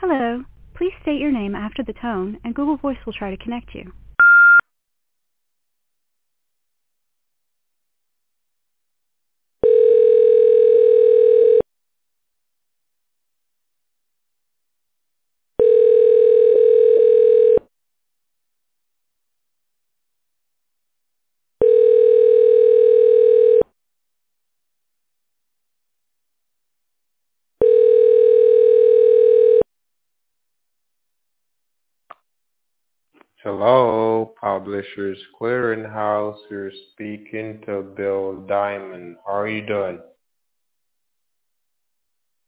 Hello. Please state your name after the tone, and Google Voice will try to connect you. Hello, Publishers Clearinghouse. You're speaking to Bill Diamond. How are you doing?